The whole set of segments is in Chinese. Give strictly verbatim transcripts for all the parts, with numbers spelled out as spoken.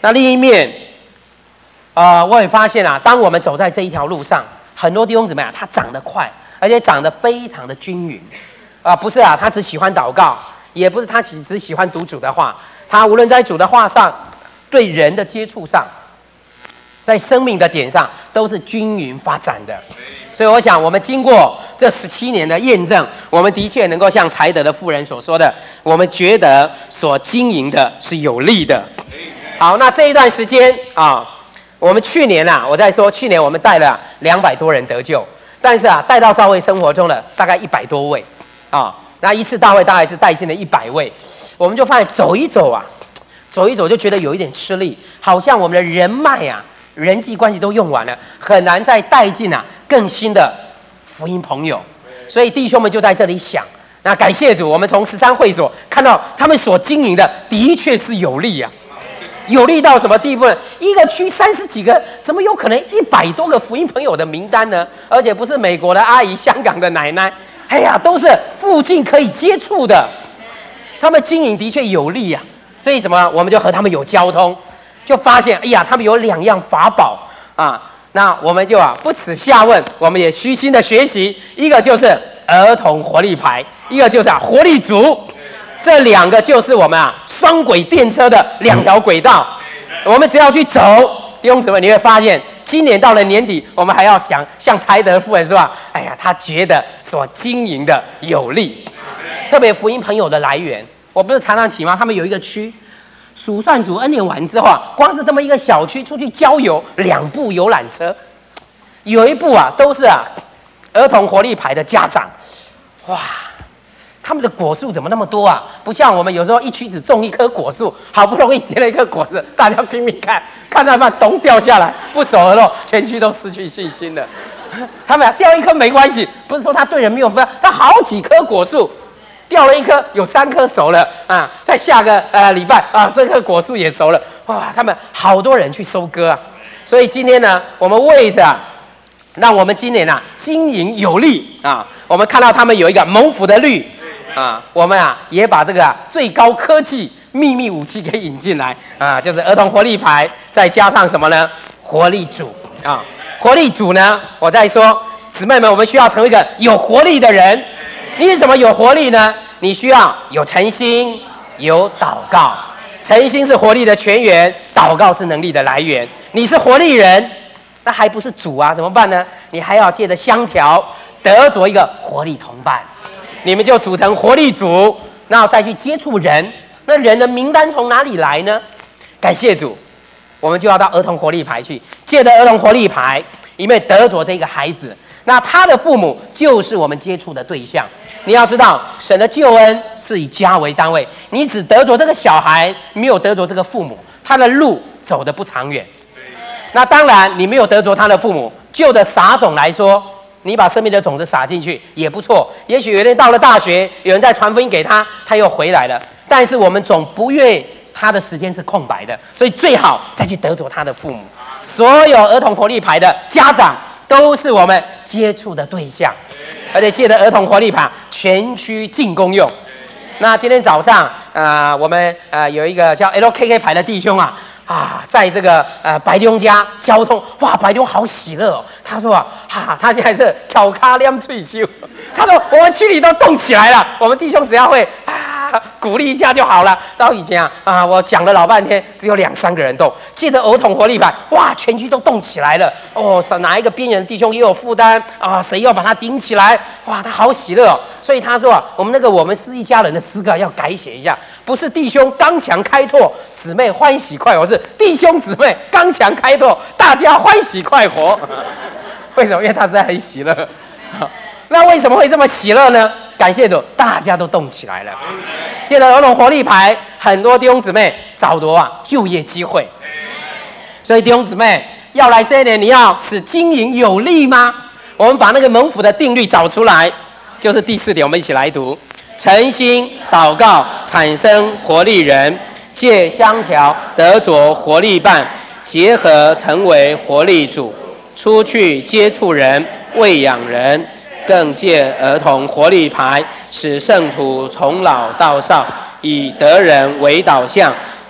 那另一面，呃，我也发现啊，当我们走在这一条路上，很多弟兄姊妹啊，他长得快，而且长得非常的均匀，啊、呃，不是啊，他只喜欢祷告，也不是他只只喜欢读主的话，他无论在主的话上，对人的接触上，在生命的点上，都是均匀发展的。所以我想，我们经过这十七年的验证，我们的确能够像才德的妇人所说的，我们觉得所经营的是有利的。好，那这一段时间啊，我们去年啊，我在说去年我们带了两百多人得救，但是啊，带到教会生活中的大概一百多位啊，那一次大会大概是带进了一百位，我们就发现走一走啊，走一走就觉得有一点吃力，好像我们的人脉啊。人际关系都用完了，很难再带进啊更新的福音朋友，所以弟兄们就在这里想，那感谢主，我们从十三会所看到他们所经营的的确是有利啊，有利到什么地步呢？一个区三十几个，怎么有可能一百多个福音朋友的名单呢？而且不是美国的阿姨、香港的奶奶，哎呀，都是附近可以接触的，他们经营的确有利啊，所以怎么我们就和他们有交通。就发现，哎呀，他们有两样法宝啊，那我们就啊不耻下问，我们也虚心的学习，一个就是儿童活力牌，一个就是啊活力组，这两个就是我们啊双轨电车的两条轨道，我们只要去走，弟兄姊妹，你会发现，今年到了年底，我们还要想像才德夫人说啊，哎呀，他觉得所经营的有利，特别福音朋友的来源，我不是常常提吗？他们有一个区。数算主恩典完之后啊，光是这么一个小区出去郊游，两部游览车，有一部啊都是啊儿童活力牌的家长，哇，他们的果树怎么那么多啊？不像我们有时候一区只种一棵果树，好不容易结了一颗果子，大家拼命看，看到一半咚掉下来，不熟而落，全区都失去信心了。他们啊掉一颗没关系，不是说他对人没有分，他好几棵果树。掉了一颗，有三颗熟了啊！在下个呃礼拜啊，这棵果树也熟了，哇！他们好多人去收割啊，所以今天呢，我们为着、啊、让我们今年啊经营有利啊，我们看到他们有一个蒙福的绿啊，我们啊也把这个、啊、最高科技秘密武器给引进来啊，就是儿童活力牌，再加上什么呢？活力组啊，活力组呢，我再说，姊妹们，我们需要成为一个有活力的人。你是怎么有活力呢？你需要有诚心，有祷告。诚心是活力的泉源，祷告是能力的来源。你是活力人，那还不是主啊？怎么办呢？你还要借着相调，得着一个活力同伴，你们就组成活力组，然后再去接触人。那人的名单从哪里来呢？感谢主，我们就要到儿童活力牌去，借着儿童活力牌，因为得着这个孩子。那他的父母就是我们接触的对象。你要知道，神的救恩是以家为单位，你只得着这个小孩，没有得着这个父母，他的路走得不长远。那当然，你没有得着他的父母，就的撒种来说，你把生命的种子撒进去也不错。也许有人到了大学，有人在传福音给他，他又回来了。但是我们总不愿他的时间是空白的，所以最好再去得着他的父母。所有儿童活力牌的家长。都是我们接触的对象，而且借着儿童活力牌全区进公用。那今天早上，呃，我们呃有一个叫 L K K 牌的弟兄啊，啊，在这个呃白弟兄家交通，哇，白弟兄好喜乐哦。他说啊，哈、啊，他现在是挑卡亮退休。他说我们区里都动起来了，我们弟兄只要会啊鼓励一下就好了。到以前啊啊，我讲了老半天，只有两三个人动，借着儿童活力牌，哇，全区都动起来了。哦，哪一个边缘的弟兄也有负担啊？谁要把他顶起来？哇，他好喜乐哦。所以他说啊，我们那个我们是一家人的诗歌要改写一下，不是弟兄刚强开拓，姊妹欢喜快活，是弟兄姊妹刚强开拓，大家欢喜快活。为什么？因为他实在很喜乐。那为什么会这么喜乐呢？感谢主，大家都动起来了。借着儿童活力牌，很多弟兄姊妹找到啊就业机会。所以弟兄姊妹要来这一年，你要使经营有利吗？我们把那个蒙福的定律找出来，就是第四点，我们一起来读：诚心祷告产生活力人，借相调得着活力伴，结合成为活力组，出去接触人，喂养人。更借儿童活力牌，使圣徒从老到少以得人为导向，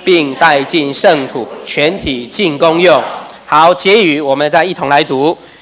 并带进圣土，全体尽公用。好，结语我们再一同来读。